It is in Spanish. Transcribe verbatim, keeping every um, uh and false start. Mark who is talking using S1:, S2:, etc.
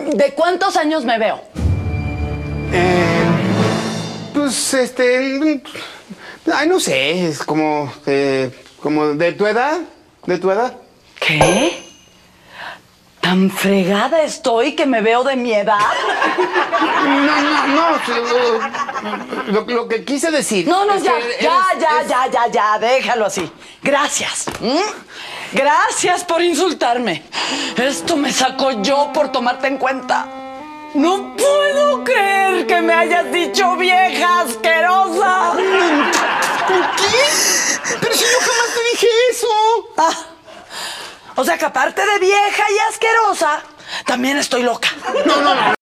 S1: ¿De cuántos años me veo?
S2: Eh, pues, este... Ay, no sé, es como... Eh, como de tu edad, de tu edad.
S1: ¿Qué? ¿Tan fregada estoy que me veo de mi edad?
S2: No, no, no. Lo, lo que quise decir...
S1: No, no,
S2: es
S1: ya,
S2: que
S1: ya,
S2: eres-
S1: ya,
S2: es-
S1: ya, ya, ya, déjalo así. Gracias. ¿m? Gracias por insultarme. Esto me sacó yo por tomarte en cuenta. No puedo creer que me hayas dicho vieja asquerosa.
S2: ¿Qué? Pero si yo jamás te dije eso.
S1: Ah, o sea que aparte de vieja y asquerosa, también estoy loca.
S2: No, no, no.